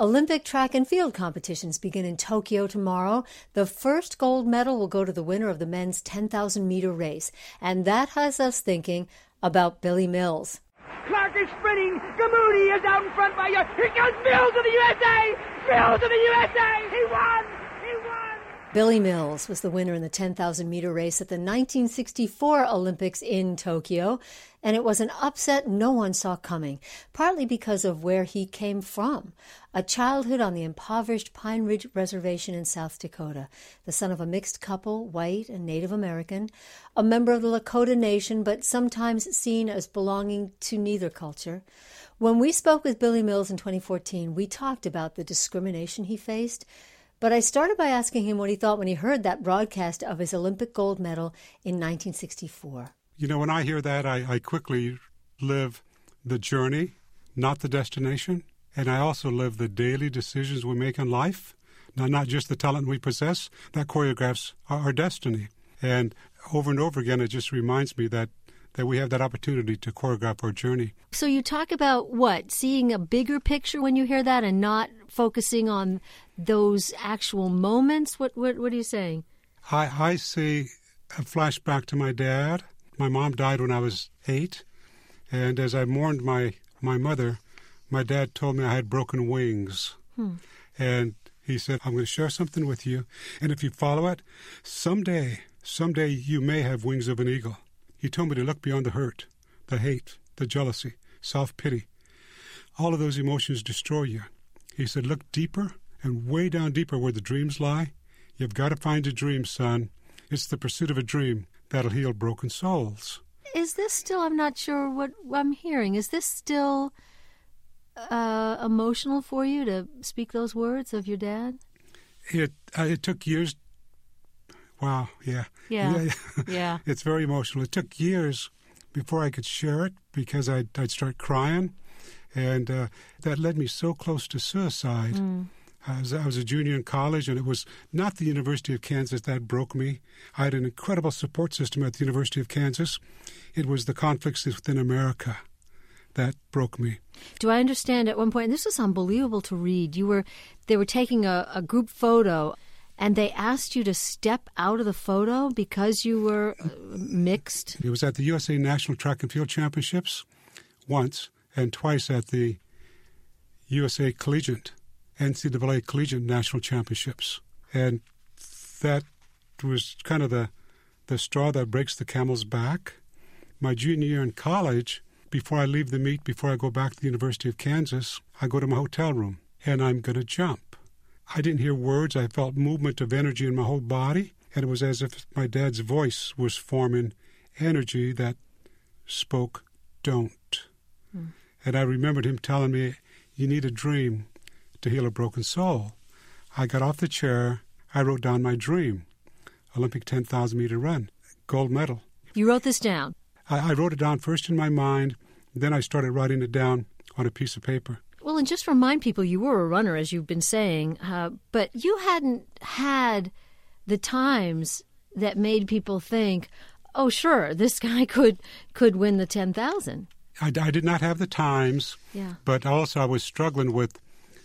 Olympic track and field competitions begin in Tokyo tomorrow. The first gold medal will go to the winner of the men's 10,000-meter race. And that has us thinking about Billy Mills. Clark is sprinting. Gamoudi is out in front by you. Here comes Mills of the USA! Mills of the USA! He won! He won! Billy Mills was the winner in the 10,000-meter race at the 1964 Olympics in Tokyo, and it was an upset no one saw coming, partly because of where he came from. A childhood on the impoverished Pine Ridge Reservation in South Dakota, the son of a mixed couple, white and Native American, a member of the Lakota Nation, but sometimes seen as belonging to neither culture. When we spoke with Billy Mills in 2014, we talked about the discrimination he faced, but I started by asking him what he thought when he heard that broadcast of his Olympic gold medal in 1964. You know, when I hear that, I quickly live the journey, not the destination. And I also live the daily decisions we make in life. Now, not just the talent we possess, that choreographs our destiny. And over again, it just reminds me that we have that opportunity to choreograph our journey. So you talk about what? Seeing a bigger picture when you hear that and not focusing on those actual moments? What are you saying? I see a flashback to my dad. My mom died when I was 8. And as I mourned my mother, my dad told me I had broken wings. And he said, I'm going to share something with you. And if you follow it, someday you may have wings of an eagle. He told me to look beyond the hurt, the hate, the jealousy, self-pity. All of those emotions destroy you. He said, look deeper and way down deeper where the dreams lie. You've got to find a dream, son. It's the pursuit of a dream that'll heal broken souls. Is this still, I'm not sure what I'm hearing, is this still emotional for you to speak those words of your dad? It took years. Wow, yeah. Yeah. It's very emotional. It took years before I could share it because I'd start crying, and that led me so close to suicide. I was a junior in college, and it was not the University of Kansas that broke me. I had an incredible support system at the University of Kansas. It was the conflicts within America that broke me. Do I understand at one point, and this was unbelievable to read, they were taking a group photo, and they asked you to step out of the photo because you were mixed? It was at the USA National Track and Field Championships once, and twice at the USA Collegiate, NCAA Collegiate National Championships. And that was kind of the straw that breaks the camel's back. My junior year in college, before I leave the meet, before I go back to the University of Kansas, I go to my hotel room, and I'm going to jump. I didn't hear words. I felt movement of energy in my whole body, and it was as if my dad's voice was forming energy that spoke, don't. And I remembered him telling me, you need a dream to heal a broken soul. I got off the chair. I wrote down my dream, Olympic 10,000-meter run, gold medal. You wrote this down? I wrote it down first in my mind, then I started writing it down on a piece of paper. Well, and just remind people, you were a runner, as you've been saying, but you hadn't had the times that made people think, oh, sure, this guy could win the 10,000. I did not have the times, but also I was struggling with,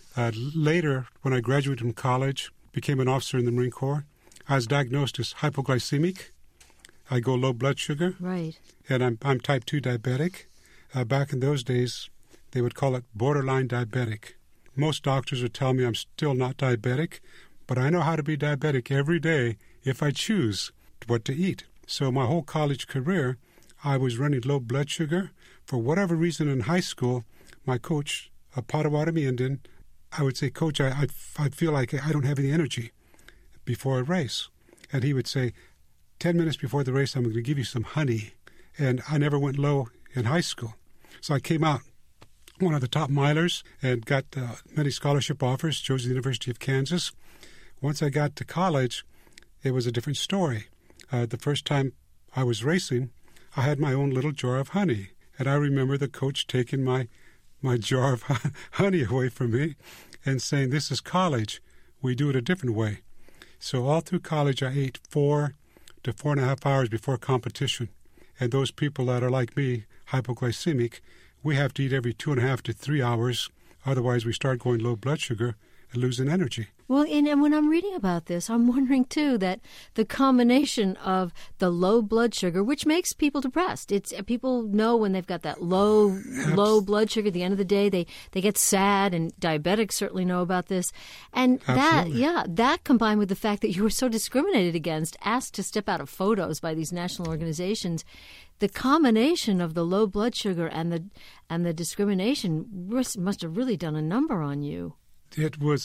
later, when I graduated from college, became an officer in the Marine Corps, I was diagnosed as hypoglycemic. I go low blood sugar. Right. And I'm type 2 diabetic. Back in those days, they would call it borderline diabetic. Most doctors would tell me I'm still not diabetic, but I know how to be diabetic every day if I choose what to eat. So my whole college career, I was running low blood sugar. For whatever reason in high school, my coach, a Potawatomi Indian, I would say, Coach, I feel like I don't have any energy before a race. And he would say, 10 minutes before the race, I'm going to give you some honey. And I never went low in high school. So I came out one of the top milers and got many scholarship offers, chose the University of Kansas. Once I got to college, it was a different story. The first time I was racing, I had my own little jar of honey. And I remember the coach taking my jar of honey away from me and saying, this is college. We do it a different way. So all through college, I ate 4 to 4.5 hours before competition. And those people that are like me, hypoglycemic, we have to eat every 2.5 to 3 hours Otherwise, we start going low blood sugar and losing energy. Well, and when I'm reading about this, I'm wondering, too, that the combination of the low blood sugar, which makes people depressed. People know when they've got that low blood sugar at the end of the day, they get sad, and diabetics certainly know about this. And that combined with the fact that you were so discriminated against, asked to step out of photos by these national organizations, the combination of the low blood sugar and the discrimination must have really done a number on you. It was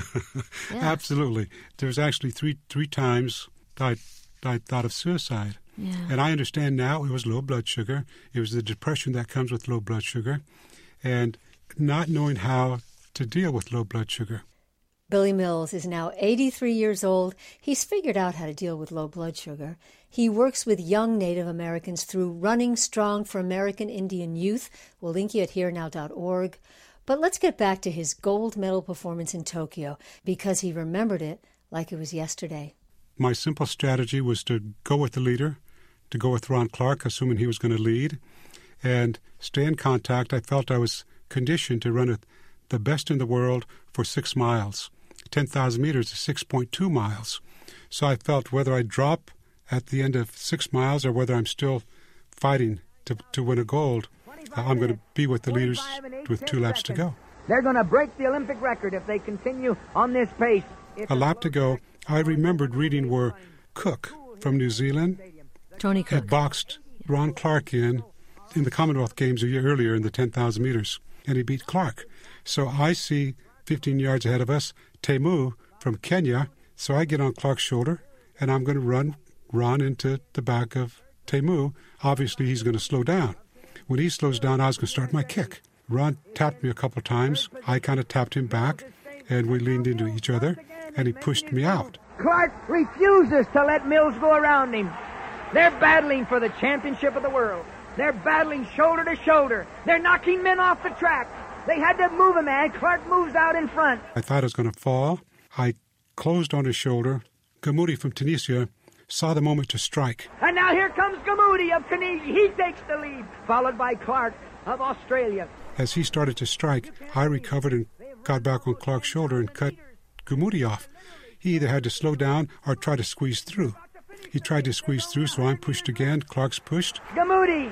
absolutely. There was actually three times I thought of suicide. Yeah. And I understand now it was low blood sugar. It was the depression that comes with low blood sugar and not knowing how to deal with low blood sugar. Billy Mills is now 83 years old. He's figured out how to deal with low blood sugar. He works with young Native Americans through Running Strong for American Indian Youth. We'll link you at herenow.org. But let's get back to his gold medal performance in Tokyo, because he remembered it like it was yesterday. My simple strategy was to go with the leader, to go with Ron Clark, assuming he was going to lead, and stay in contact. I felt I was conditioned to run the best in the world for 6 miles. 10,000 meters is 6.2 miles. So I felt whether I drop at the end of 6 miles or whether I'm still fighting to win a gold, I'm going to be with the leaders with 2 laps to go. They're going to break the Olympic record if they continue on this pace. A lap to go, I remembered reading where Cook from New Zealand Tony Cook had boxed Ron Clark in the Commonwealth Games a year earlier in the 10,000 meters, and he beat Clark. So I see 15 yards ahead of us, Temu from Kenya. So I get on Clark's shoulder, and I'm going to run Ron into the back of Temu. Obviously, he's going to slow down. When he slows down, I was going to start my kick. Ron tapped me a couple of times. I kind of tapped him back, and we leaned into each other, and he pushed me out. Clark refuses to let Mills go around him. They're battling for the championship of the world. They're battling shoulder to shoulder. They're knocking men off the track. They had to move a man. Clark moves out in front. I thought I was going to fall. I closed on his shoulder. Gamoudi from Tunisia saw the moment to strike. And now here comes Gamoudi of Tunisia. He takes the lead, followed by Clark of Australia. As he started to strike, I recovered and got back on Clark's shoulder and cut Gamoudi off. He either had to slow down or try to squeeze through. He tried to squeeze through, so I'm pushed again. Clark's pushed. Gamoudi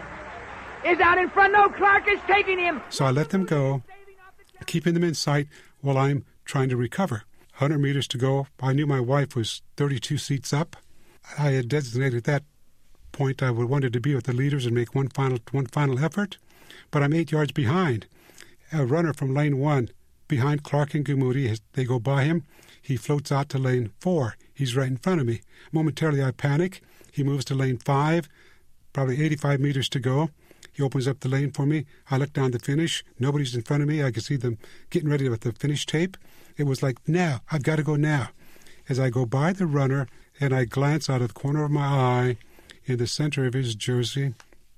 is out in front. No, Clark is taking him. So I let them go, keeping them in sight while I'm trying to recover. 100 meters to go. I knew my wife was 32 seats up. I had designated at that point I wanted to be with the leaders and make one final effort, but I'm 8 yards behind. A runner from lane 1 behind Clark and Gamoudi, they go by him. He floats out to lane 4. He's right in front of me. Momentarily I panic. He moves to lane 5, probably 85 meters to go. He opens up the lane for me. I look down the finish. Nobody's in front of me. I can see them getting ready with the finish tape. It was like, now, I've got to go now. As I go by the runner and I glance out of the corner of my eye in the center of his jersey,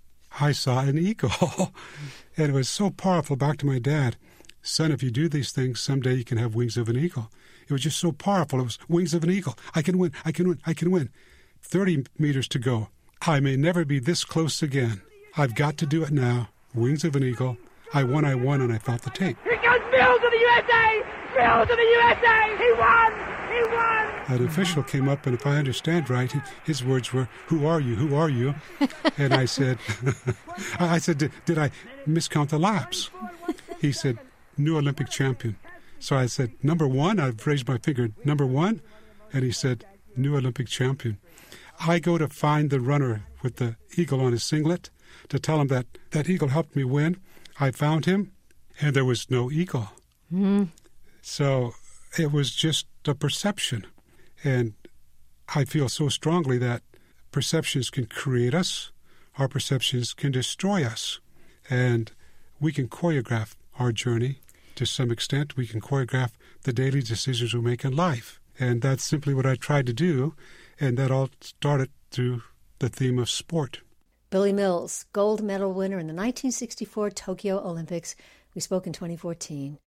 I saw an eagle. And it was so powerful. Back to my dad. Son, if you do these things, someday you can have wings of an eagle. It was just so powerful. It was wings of an eagle. I can win. I can win. I can win. 30 meters to go. I may never be this close again. I've got to do it now. Wings of an eagle. I won, and I felt the tape. Here comes Mills of the USA! Mills of the USA! He won! He won! An official came up, and if I understand right, his words were, "Who are you? Who are you?" And I said, did I miscount the laps? He said, "New Olympic champion." So I said, "Number 1?" I've raised my finger. "Number 1?" And he said, "New Olympic champion." I go to find the runner with the eagle on his singlet to tell him that that eagle helped me win. I found him, and there was no eagle. Mm. So it was just a perception. And I feel so strongly that perceptions can create us, our perceptions can destroy us. And we can choreograph our journey to some extent. We can choreograph the daily decisions we make in life. And that's simply what I tried to do, and that all started through the theme of sport. Billy Mills, gold medal winner in the 1964 Tokyo Olympics. We spoke in 2014.